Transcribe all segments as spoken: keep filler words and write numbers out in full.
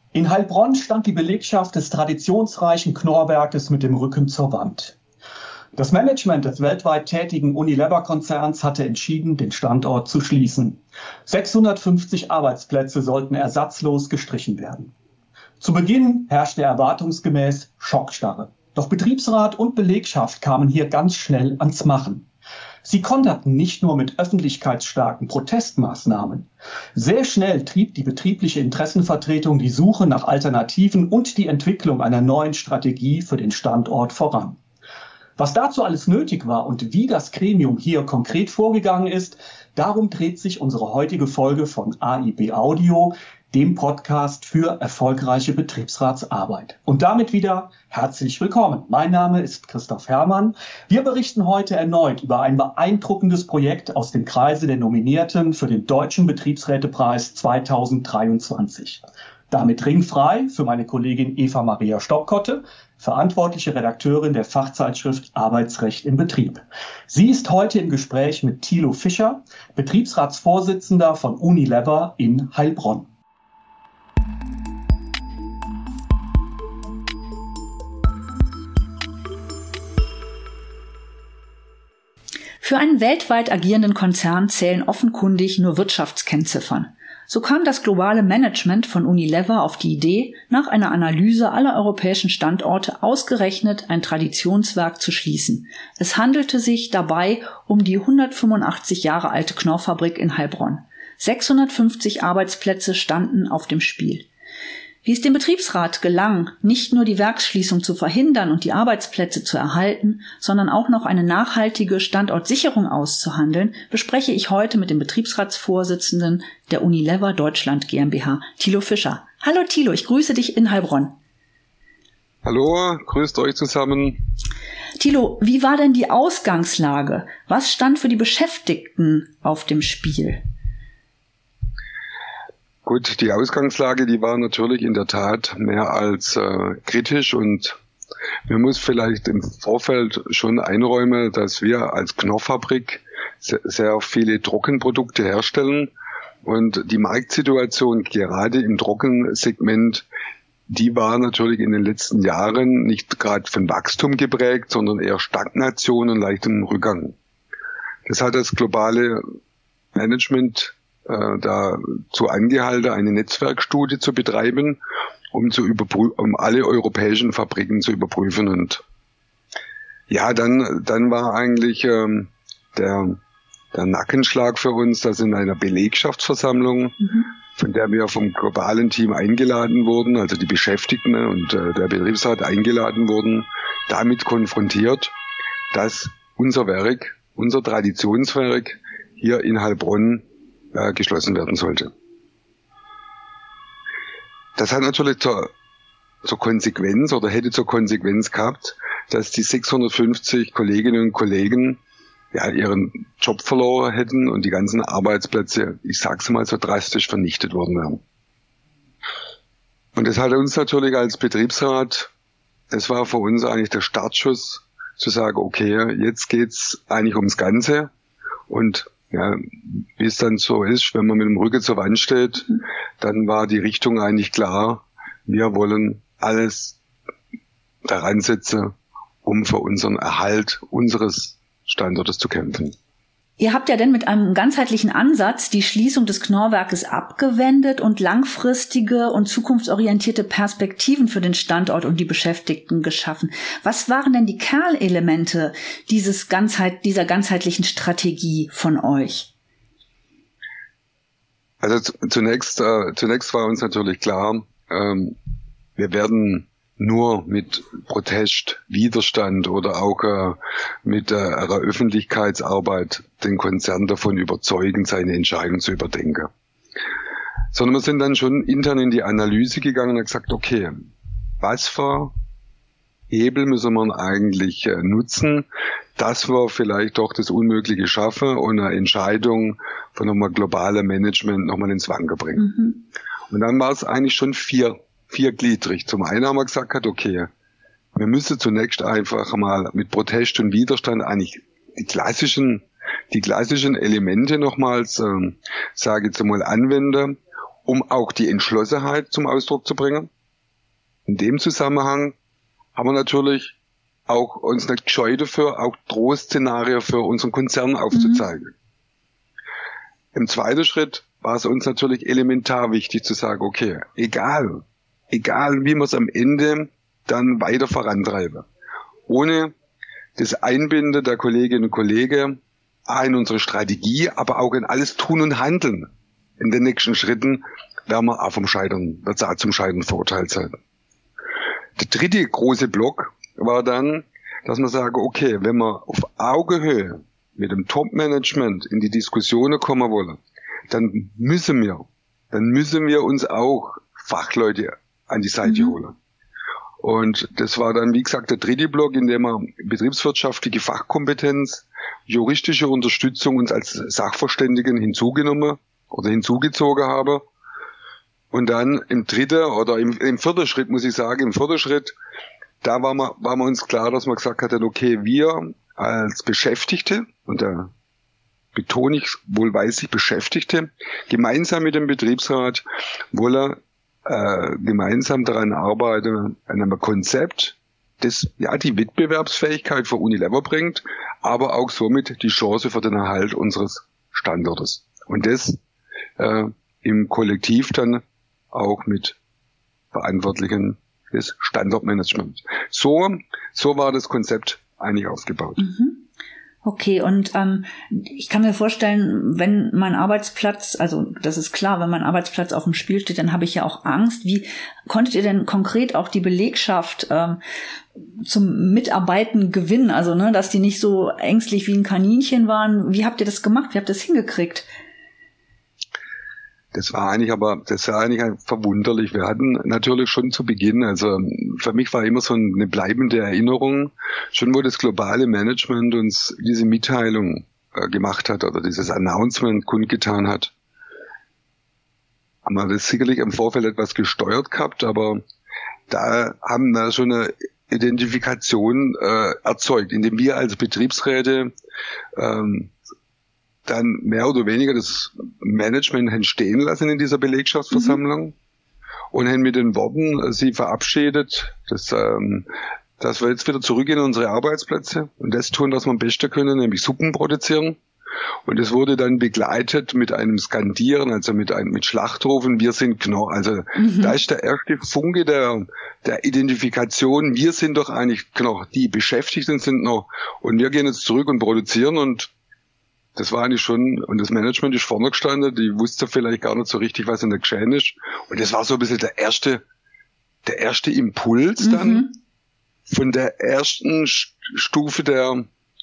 In Heilbronn stand die Belegschaft des traditionsreichen Knorrwerkes mit dem Rücken zur Wand. Das Management des weltweit tätigen Unilever-Konzerns hatte entschieden, den Standort zu schließen. sechshundertfünfzig Arbeitsplätze sollten ersatzlos gestrichen werden. Zu Beginn herrschte erwartungsgemäß Schockstarre. Doch Betriebsrat und Belegschaft kamen hier ganz schnell ans Machen. Sie konterten nicht nur mit öffentlichkeitsstarken Protestmaßnahmen. Sehr schnell trieb die betriebliche Interessenvertretung die Suche nach Alternativen und die Entwicklung einer neuen Strategie für den Standort voran. Was dazu alles nötig war und wie das Gremium hier konkret vorgegangen ist, darum dreht sich unsere heutige Folge von A I B Audio, dem Podcast für erfolgreiche Betriebsratsarbeit. Und damit wieder herzlich willkommen. Mein Name ist Christoph Herrmann. Wir berichten heute erneut über ein beeindruckendes Projekt aus dem Kreise der Nominierten für den Deutschen Betriebsrätepreis zweitausenddreiundzwanzig. Damit ringfrei für meine Kollegin Eva Maria Stockkotte, verantwortliche Redakteurin der Fachzeitschrift Arbeitsrecht im Betrieb. Sie ist heute im Gespräch mit Thilo Fischer, Betriebsratsvorsitzender von Unilever in Heilbronn. Für einen weltweit agierenden Konzern zählen offenkundig nur Wirtschaftskennziffern. So kam das globale Management von Unilever auf die Idee, nach einer Analyse aller europäischen Standorte ausgerechnet ein Traditionswerk zu schließen. Es handelte sich dabei um die hundertfünfundachtzig Jahre alte Knorrfabrik in Heilbronn. sechshundertfünfzig Arbeitsplätze standen auf dem Spiel. Wie es dem Betriebsrat gelang, nicht nur die Werksschließung zu verhindern und die Arbeitsplätze zu erhalten, sondern auch noch eine nachhaltige Standortsicherung auszuhandeln, bespreche ich heute mit dem Betriebsratsvorsitzenden der Unilever Deutschland GmbH, Thilo Fischer. Hallo Thilo, ich grüße dich in Heilbronn. Hallo, grüßt euch zusammen. Thilo, wie war denn die Ausgangslage? Was stand für die Beschäftigten auf dem Spiel? Gut, die Ausgangslage, die war natürlich in der Tat mehr als äh, kritisch und man muss vielleicht im Vorfeld schon einräumen, dass wir als Knorrfabrik sehr, sehr viele Trockenprodukte herstellen und die Marktsituation gerade im Trockensegment, die war natürlich in den letzten Jahren nicht gerade von Wachstum geprägt, sondern eher Stagnation und leichtem Rückgang. Das hat das globale Management dazu angehalten, eine Netzwerkstudie zu betreiben, um zu überprü- um alle europäischen Fabriken zu überprüfen. Und ja, dann dann war eigentlich ähm, der der Nackenschlag für uns, dass in einer Belegschaftsversammlung, mhm. von der wir vom globalen Team eingeladen wurden, also die Beschäftigten und äh, der Betriebsrat eingeladen wurden, damit konfrontiert, dass unser Werk, unser Traditionswerk hier in Heilbronn Äh, geschlossen werden sollte. Das hat natürlich zur, zur Konsequenz oder hätte zur Konsequenz gehabt, dass die sechshundertfünfzig Kolleginnen und Kollegen ja ihren Job verloren hätten und die ganzen Arbeitsplätze, ich sag's mal so drastisch, vernichtet worden wären. Und das hat uns natürlich als Betriebsrat, das war für uns eigentlich der Startschuss, zu sagen, okay, jetzt geht's eigentlich ums Ganze und ja, wie es dann so ist, wenn man mit dem Rücken zur Wand steht, dann war die Richtung eigentlich klar. Wir wollen alles daran setzen, um für unseren Erhalt unseres Standortes zu kämpfen. Ihr habt ja denn mit einem ganzheitlichen Ansatz die Schließung des Knorrwerkes abgewendet und langfristige und zukunftsorientierte Perspektiven für den Standort und die Beschäftigten geschaffen. Was waren denn die Kernelemente dieses Ganzheit, dieser ganzheitlichen Strategie von euch? Also zunächst, äh, zunächst war uns natürlich klar, ähm, wir werden nur mit Protest, Widerstand oder auch äh, mit äh, einer Öffentlichkeitsarbeit den Konzern davon überzeugen, seine Entscheidung zu überdenken. Sondern wir sind dann schon intern in die Analyse gegangen und haben gesagt, okay, was für Hebel müssen wir eigentlich äh, nutzen, dass wir vielleicht doch das Unmögliche schaffen und eine Entscheidung von nochmal globalem Management nochmal ins Wanken bringen. Mhm. Und dann war es eigentlich schon vier viergliedrig. Zum einen haben wir gesagt, okay, wir müssen zunächst einfach mal mit Protest und Widerstand eigentlich die klassischen, die klassischen Elemente nochmals, ähm, sage ich jetzt mal, anwenden, um auch die Entschlossenheit zum Ausdruck zu bringen. In dem Zusammenhang haben wir natürlich auch uns nicht gescheut dafür, auch Drohszenarien für unseren Konzern aufzuzeigen. Mhm. Im zweiten Schritt war es uns natürlich elementar wichtig zu sagen, okay, egal, egal wie wir es am Ende dann weiter vorantreiben, ohne das Einbinden der Kolleginnen und Kollegen in unsere Strategie, aber auch in alles Tun und Handeln in den nächsten Schritten, werden wir auch vom Scheitern, wird es auch zum Scheitern verurteilt sein. Der dritte große Block war dann, dass man sagen, okay, wenn wir auf Augenhöhe mit dem Top-Management in die Diskussionen kommen wollen, dann müssen wir, dann müssen wir uns auch Fachleute an die Seite mhm. holen. Und das war dann, wie gesagt, der dritte Block, in dem wir betriebswirtschaftliche Fachkompetenz, juristische Unterstützung uns als Sachverständigen hinzugenommen oder hinzugezogen haben. Und dann im dritten oder im, im vierten Schritt, muss ich sagen, im vierten Schritt, da war wir, war wir uns klar, dass wir gesagt hatten, okay, wir als Beschäftigte, und da betone ich wohlweislich Beschäftigte, gemeinsam mit dem Betriebsrat wollen äh, gemeinsam daran arbeiten, an einem Konzept, das ja die Wettbewerbsfähigkeit für Unilever bringt, aber auch somit die Chance für den Erhalt unseres Standortes. Und das äh, im Kollektiv dann auch mit Verantwortlichen des Standortmanagements. So, so war das Konzept eigentlich aufgebaut. Mhm. Okay, und ähm, ich kann mir vorstellen, wenn mein Arbeitsplatz, also das ist klar, wenn mein Arbeitsplatz auf dem Spiel steht, dann habe ich ja auch Angst. Wie konntet ihr denn konkret auch die Belegschaft ähm, zum Mitarbeiten gewinnen? Also, ne, dass die nicht so ängstlich wie ein Kaninchen waren. Wie habt ihr das gemacht? Wie habt ihr das hingekriegt? Das war eigentlich aber, das war eigentlich verwunderlich. Wir hatten natürlich schon zu Beginn, also für mich war immer so eine bleibende Erinnerung, schon wo das globale Management uns diese Mitteilung äh, gemacht hat oder dieses Announcement kundgetan hat, haben wir das sicherlich im Vorfeld etwas gesteuert gehabt, aber da haben wir schon eine Identifikation äh, erzeugt, indem wir als Betriebsräte ähm, dann mehr oder weniger das Management haben stehen lassen in dieser Belegschaftsversammlung mhm. und haben mit den Worten sie verabschiedet, dass, ähm, dass wir jetzt wieder zurückgehen in unsere Arbeitsplätze und das tun, was wir am besten können, nämlich Suppen produzieren. Und es wurde dann begleitet mit einem Skandieren, also mit einem mit Schlachtrufen, wir sind Knorr. Also mhm. da ist der erste Funke der, der Identifikation, wir sind doch eigentlich Knorr, die Beschäftigten sind noch und wir gehen jetzt zurück und produzieren und das war eigentlich schon, und das Management ist vorne gestanden, die wusste vielleicht gar nicht so richtig, was in der geschehen ist. Und das war so ein bisschen der erste, der erste Impuls mhm. dann von der ersten Stufe der,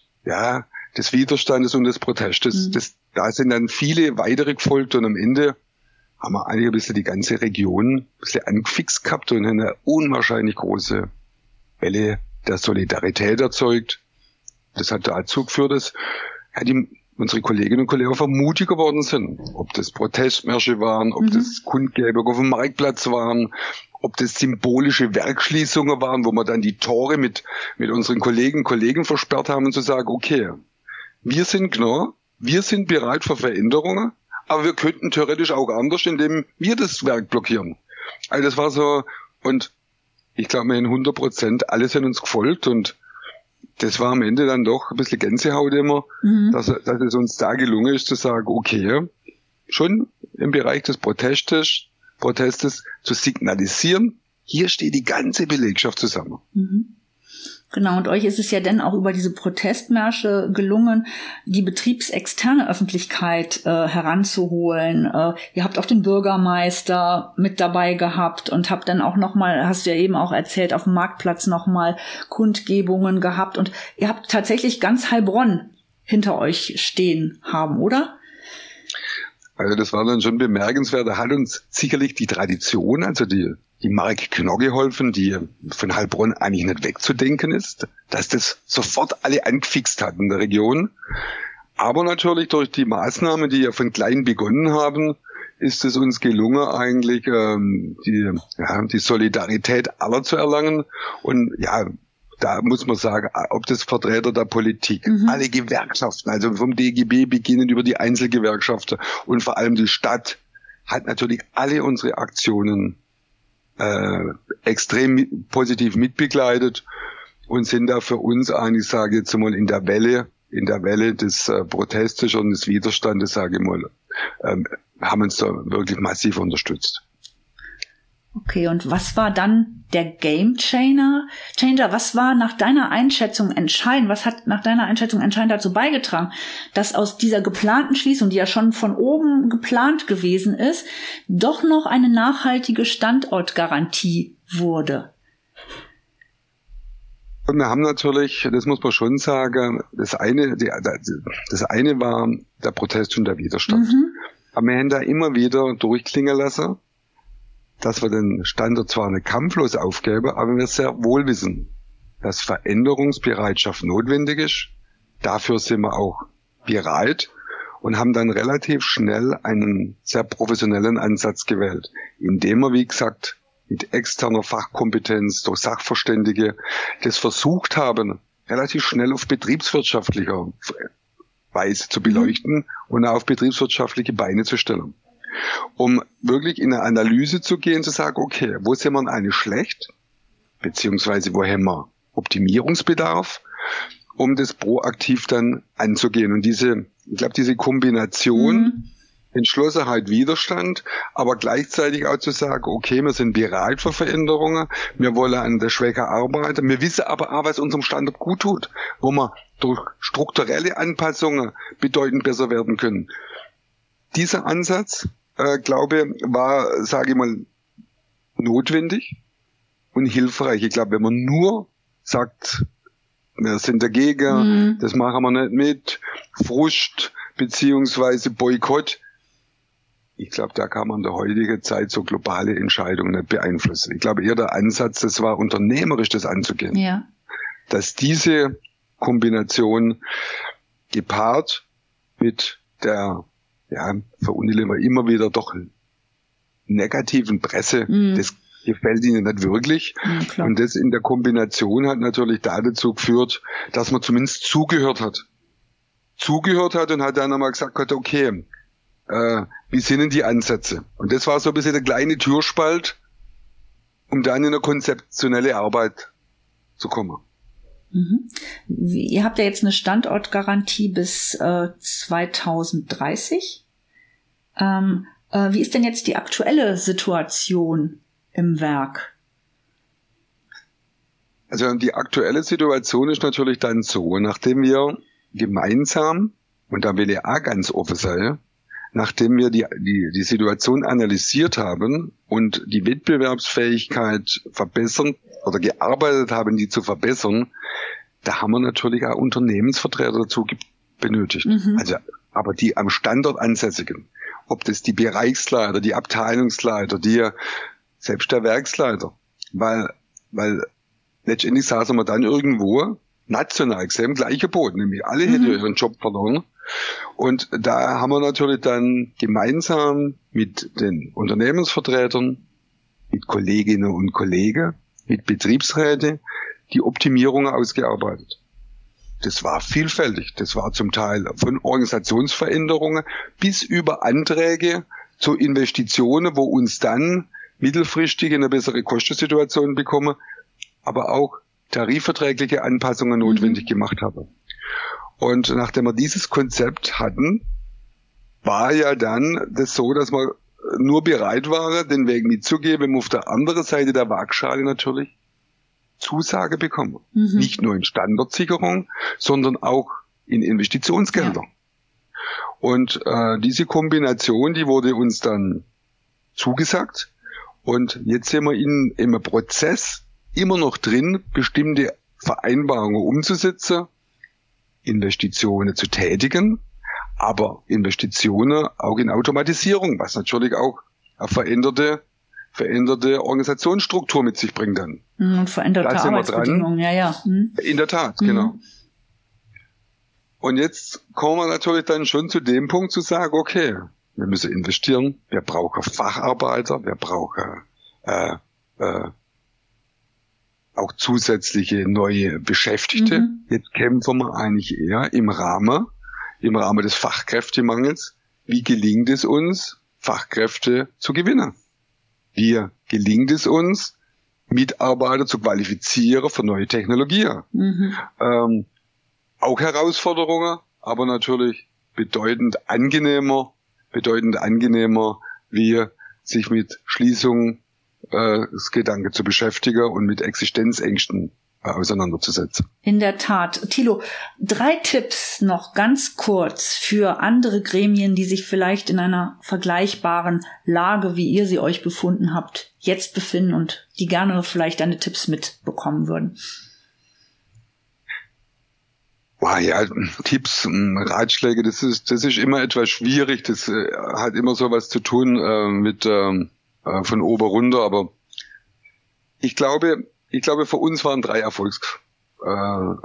ja, des Widerstandes und des Protestes. Mhm. Das, da sind dann viele weitere gefolgt und am Ende haben wir eigentlich ein bisschen die ganze Region ein bisschen angefixt gehabt und eine unwahrscheinlich große Welle der Solidarität erzeugt. Das hat dazu geführt, dass ja, die unsere Kolleginnen und Kollegen einfach mutig geworden sind. Ob das Protestmärsche waren, ob mhm. das Kundgebung auf dem Marktplatz waren, ob das symbolische Werkschließungen waren, wo wir dann die Tore mit mit unseren Kolleginnen und Kollegen versperrt haben und zu sagen, okay, wir sind Knorr, wir sind bereit für Veränderungen, aber wir könnten theoretisch auch anders, indem wir das Werk blockieren. Also das war so, und ich glaube, wir haben hundert Prozent alle sind uns gefolgt und das war am Ende dann doch ein bisschen Gänsehaut immer, mhm. dass, dass es uns da gelungen ist zu sagen, okay, schon im Bereich des Protestes, Protestes zu signalisieren, hier steht die ganze Belegschaft zusammen. Mhm. Genau, und euch ist es ja dann auch über diese Protestmärsche gelungen, die betriebsexterne Öffentlichkeit äh, heranzuholen. Äh, ihr habt auch den Bürgermeister mit dabei gehabt und habt dann auch nochmal, hast du ja eben auch erzählt, auf dem Marktplatz nochmal Kundgebungen gehabt. Und ihr habt tatsächlich ganz Heilbronn hinter euch stehen haben, oder? Also das war dann schon bemerkenswert. Da hat uns sicherlich die Tradition, also die die Marke Knorr geholfen, die von Heilbronn eigentlich nicht wegzudenken ist, dass das sofort alle angefixt hat in der Region. Aber natürlich durch die Maßnahmen, die ja von klein begonnen haben, ist es uns gelungen, eigentlich ähm, die, ja, die Solidarität aller zu erlangen. Und ja, da muss man sagen, ob das Vertreter der Politik, mhm. alle Gewerkschaften, also vom D G B beginnend über die Einzelgewerkschaften und vor allem die Stadt, hat natürlich alle unsere Aktionen äh, extrem mit, positiv mitbegleitet und sind da für uns eigentlich, sage ich jetzt mal, in der Welle, in der Welle des äh, Protestes und des Widerstandes, sage ich mal, ähm, haben uns da wirklich massiv unterstützt. Okay, und was war dann der Game Changer? Changer, was war nach deiner Einschätzung entscheidend? Was hat nach deiner Einschätzung entscheidend dazu beigetragen, dass aus dieser geplanten Schließung, die ja schon von oben geplant gewesen ist, doch noch eine nachhaltige Standortgarantie wurde? Und wir haben natürlich, das muss man schon sagen, das eine, die, das eine war der Protest und der Widerstand. Mhm. Aber wir haben da immer wieder durchklingen lassen, dass wir den Standort zwar nicht kampflos aufgeben, aber wir sehr wohl wissen, dass Veränderungsbereitschaft notwendig ist. Dafür sind wir auch bereit und haben dann relativ schnell einen sehr professionellen Ansatz gewählt, indem wir, wie gesagt, mit externer Fachkompetenz durch Sachverständige das versucht haben, relativ schnell auf betriebswirtschaftlicher Weise zu beleuchten und auf betriebswirtschaftliche Beine zu stellen. Um wirklich in eine Analyse zu gehen, zu sagen, okay, wo sind wir eigentlich schlecht, beziehungsweise wo haben wir Optimierungsbedarf, um das proaktiv dann anzugehen. Und diese, ich glaube, diese Kombination, mhm. Entschlossenheit, Widerstand, aber gleichzeitig auch zu sagen, okay, wir sind bereit für Veränderungen, wir wollen an der Schwäche arbeiten, wir wissen aber auch, was unserem Standort gut tut, wo wir durch strukturelle Anpassungen bedeutend besser werden können. Dieser Ansatz, äh, glaube war, sage ich mal, notwendig und hilfreich. Ich glaube, wenn man nur sagt, wir sind dagegen, mhm. das machen wir nicht mit, Frust beziehungsweise Boykott, ich glaube, da kann man in der heutigen Zeit so globale Entscheidungen nicht beeinflussen. Ich glaube eher der Ansatz, das war unternehmerisch, das anzugehen. Ja. Dass diese Kombination gepaart mit der, ja, für Unilever immer wieder doch negativen Presse, mm. das gefällt ihnen nicht wirklich. Ja, und das in der Kombination hat natürlich dazu geführt, dass man zumindest zugehört hat. Zugehört hat und hat dann einmal gesagt, okay, äh, wie sind denn die Ansätze? Und das war so ein bisschen der kleine Türspalt, um dann in eine konzeptionelle Arbeit zu kommen. Mhm. Ihr habt ja jetzt eine Standortgarantie bis äh, zweitausenddreißig. Ähm, äh, wie ist denn jetzt die aktuelle Situation im Werk? Also die aktuelle Situation ist natürlich dann so, nachdem wir gemeinsam, und da will ich auch ganz offen sein, nachdem wir die, die, die Situation analysiert haben und die Wettbewerbsfähigkeit verbessern oder gearbeitet haben, die zu verbessern, da haben wir natürlich auch Unternehmensvertreter dazu benötigt. Mhm. Also, aber die am Standort ansässigen, ob das die Bereichsleiter, die Abteilungsleiter, die, selbst der Werksleiter, weil, weil letztendlich saßen wir dann irgendwo national gesehen im gleichen Boot, nämlich alle mhm. hätten ihren Job verloren. Und da haben wir natürlich dann gemeinsam mit den Unternehmensvertretern, mit Kolleginnen und Kollegen, mit Betriebsräten die Optimierungen ausgearbeitet. Das war vielfältig. Das war zum Teil von Organisationsveränderungen bis über Anträge zu Investitionen, wo uns dann mittelfristig eine bessere Kostensituation bekommen, aber auch tarifverträgliche Anpassungen notwendig mhm. gemacht haben. Und nachdem wir dieses Konzept hatten, war ja dann das so, dass wir nur bereit waren, den Weg mitzugeben, um auf der anderen Seite der Waagschale natürlich Zusage bekommen. Mhm. Nicht nur in Standortsicherung, sondern auch in Investitionsgelder. Ja. Und äh, diese Kombination, die wurde uns dann zugesagt. Und jetzt sind wir in, in einem Prozess immer noch drin, bestimmte Vereinbarungen umzusetzen, Investitionen zu tätigen, aber Investitionen auch in Automatisierung, was natürlich auch eine veränderte, veränderte Organisationsstruktur mit sich bringt dann. Und veränderte da Arbeitsbedingungen, ja, ja. Hm. In der Tat, mhm. genau. Und jetzt kommen wir natürlich dann schon zu dem Punkt zu sagen, okay, wir müssen investieren, wir brauchen Facharbeiter, wir brauchen äh, äh, auch zusätzliche neue Beschäftigte. Mhm. Jetzt kämpfen wir eigentlich eher im Rahmen, im Rahmen des Fachkräftemangels. Wie gelingt es uns, Fachkräfte zu gewinnen. Wie gelingt es uns, Mitarbeiter zu qualifizieren für neue Technologien? Mhm. Ähm, auch Herausforderungen, aber natürlich bedeutend angenehmer, bedeutend angenehmer, wie sich mit Schließung äh, das Gedanke zu beschäftigen und mit Existenzängsten äh, auseinanderzusetzen. In der Tat. Thilo, drei Tipps noch ganz kurz für andere Gremien, die sich vielleicht in einer vergleichbaren Lage, wie ihr sie euch befunden habt, jetzt befinden und die gerne vielleicht deine Tipps mitbekommen würden. Wow, ja, Tipps, Ratschläge, das ist, das ist immer etwas schwierig. Das äh, hat immer so was zu tun äh, mit ähm, äh, von oben runter. Aber ich glaube, ich glaube, für uns waren drei Erfolgsgaranten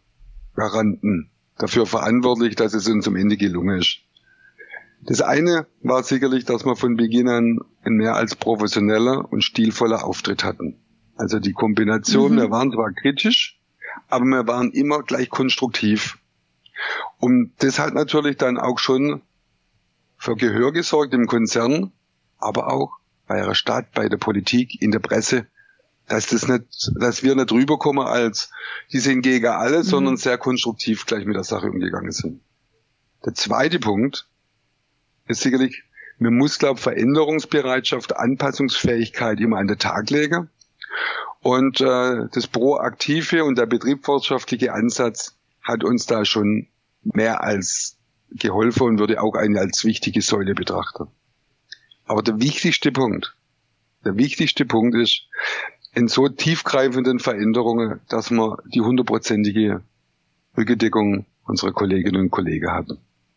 äh, dafür verantwortlich, dass es uns am Ende gelungen ist. Das eine war sicherlich, dass wir von Beginn an einen mehr als professioneller und stilvoller Auftritt hatten. Also die Kombination, mhm. wir waren zwar kritisch, aber wir waren immer gleich konstruktiv. Und das hat natürlich dann auch schon für Gehör gesorgt im Konzern, aber auch bei der Stadt, bei der Politik, in der Presse, dass das nicht, dass wir nicht rüberkommen als, die sind gegen alles, mhm. sondern sehr konstruktiv gleich mit der Sache umgegangen sind. Der zweite Punkt ist sicherlich, man muss, glaube ich, Veränderungsbereitschaft, Anpassungsfähigkeit immer an den Tag legen. Und äh, das proaktive und der betriebswirtschaftliche Ansatz hat uns da schon mehr als geholfen und würde auch eine als wichtige Säule betrachten. Aber der wichtigste Punkt, der wichtigste Punkt ist, in so tiefgreifenden Veränderungen, dass wir die hundertprozentige Rückendeckung unserer Kolleginnen und Kollegen hatten.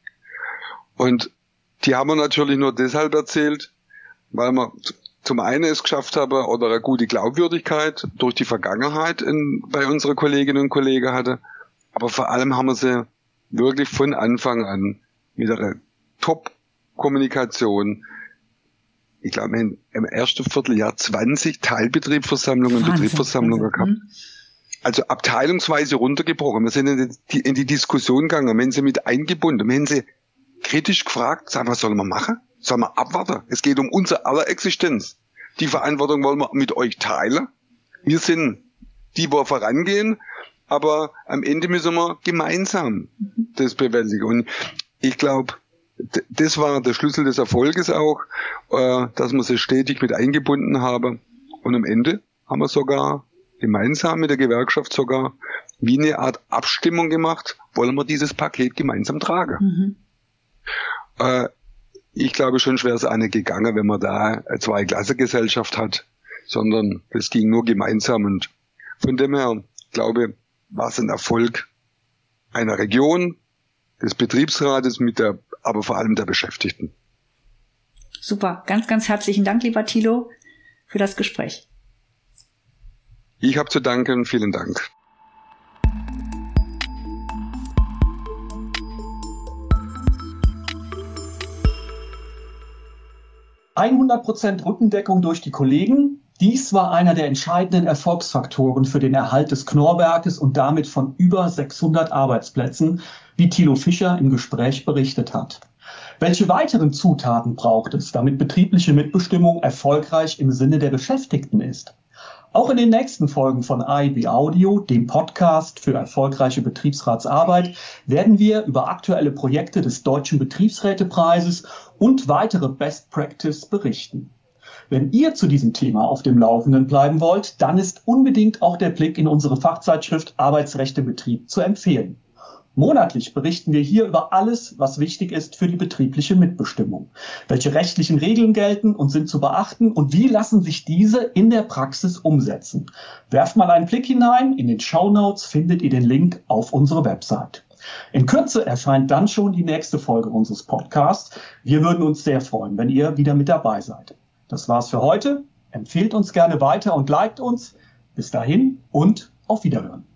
Und die haben wir natürlich nur deshalb erzählt, weil wir zum einen es geschafft haben oder eine gute Glaubwürdigkeit durch die Vergangenheit in, bei unseren Kolleginnen und Kollegen hatte. Aber vor allem haben wir sie wirklich von Anfang an mit einer Top-Kommunikation, ich glaube, im ersten Vierteljahr zwanzig Teilbetriebsversammlungen und Betriebsversammlungen gehabt. Also abteilungsweise runtergebrochen. Wir sind in die, in die Diskussion gegangen, wir haben sie mit eingebunden, wir haben sie kritisch gefragt, sagen, was sollen wir machen? Sollen wir abwarten? Es geht um unsere aller Existenz. Die Verantwortung wollen wir mit euch teilen. Wir sind die, wo vorangehen, aber am Ende müssen wir gemeinsam das bewältigen. Und ich glaube, das war der Schlüssel des Erfolges auch, dass wir sie stetig mit eingebunden haben. Und am Ende haben wir sogar gemeinsam mit der Gewerkschaft sogar wie eine Art Abstimmung gemacht, wollen wir dieses Paket gemeinsam tragen. Mhm. Äh, ich glaube, schon schwer ist es auch nicht gegangen, wenn man da eine Zwei-Klasse-Gesellschaft hat, sondern das ging nur gemeinsam. Und von dem her, glaube ich, war es ein Erfolg einer Region, des Betriebsrates, mit der, aber vor allem der Beschäftigten. Super, ganz, ganz herzlichen Dank, lieber Thilo, für das Gespräch. Ich habe zu danken, vielen Dank. hundert Prozent Rückendeckung durch die Kollegen. Dies war einer der entscheidenden Erfolgsfaktoren für den Erhalt des Knorr-Werkes und damit von über sechshundert Arbeitsplätzen, wie Thilo Fischer im Gespräch berichtet hat. Welche weiteren Zutaten braucht es, damit betriebliche Mitbestimmung erfolgreich im Sinne der Beschäftigten ist? Auch in den nächsten Folgen von A I B Audio, dem Podcast für erfolgreiche Betriebsratsarbeit, werden wir über aktuelle Projekte des Deutschen Betriebsrätepreises und weitere Best Practice berichten. Wenn ihr zu diesem Thema auf dem Laufenden bleiben wollt, dann ist unbedingt auch der Blick in unsere Fachzeitschrift Arbeitsrecht im Betrieb zu empfehlen. Monatlich berichten wir hier über alles, was wichtig ist für die betriebliche Mitbestimmung. Welche rechtlichen Regeln gelten und sind zu beachten und wie lassen sich diese in der Praxis umsetzen? Werft mal einen Blick hinein. In den Shownotes findet ihr den Link auf unsere Website. In Kürze erscheint dann schon die nächste Folge unseres Podcasts. Wir würden uns sehr freuen, wenn ihr wieder mit dabei seid. Das war's für heute. Empfehlt uns gerne weiter und liked uns. Bis dahin und auf Wiederhören.